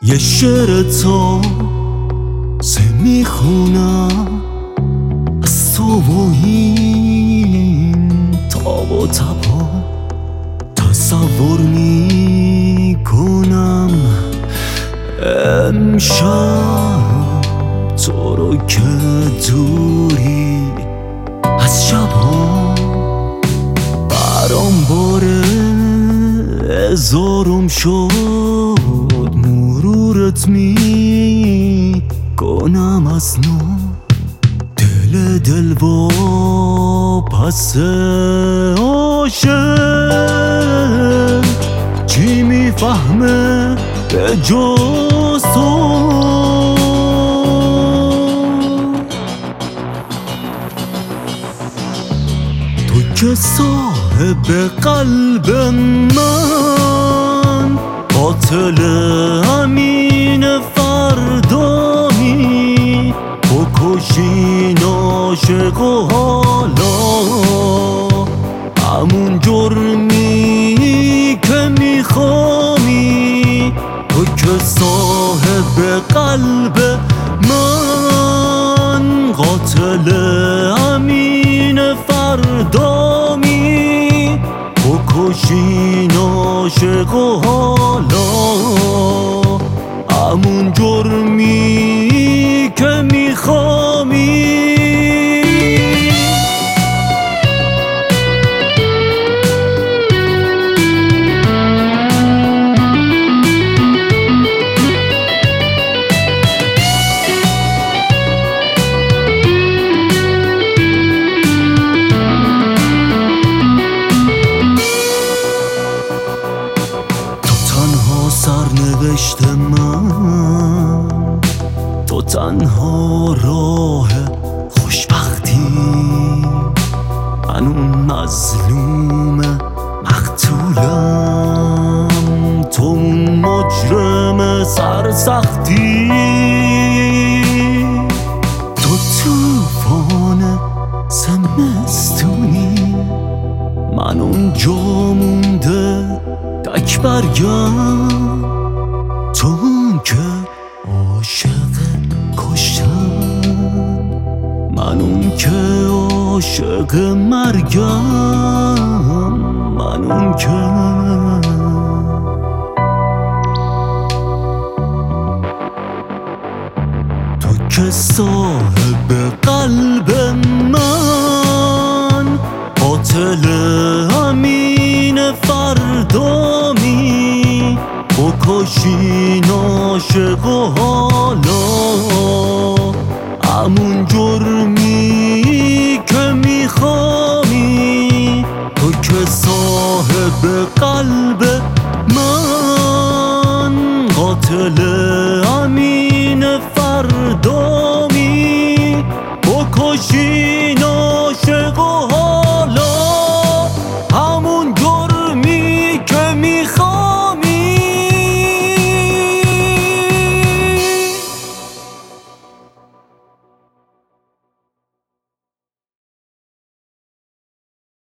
یه شعر تازه میخونم از تو و این تاب و تبا تصور میکنم امشب تو رو که دوری از شبا برام باره هزارم شد مرورت میکنم از نو دل و پس عاشق چی میفهمه به جز تو که صاحب قلب من قاتل امین فردانی بکشین عاشق و حالا همون جرمی که میخوامی تو که صاحب قلب من قاتل امین فردامی بکشین عاشق و حالا همون جرمی که میخوامی سرنوشت من تو تنها راه خوشبختی من اون مظلوم مقتولم تو اون مجرم سرسختی تو طوفان زمستونی من اونجا مونده تک برگم تو که عاشق کشتن من اون که عاشق مرگم من اون که تو که صاحب قلب من قاتل امین فردامی بکشین عاشق و حالا همون جرمی که میخوامی تو که صاحب قلب من قاتل امین فردامی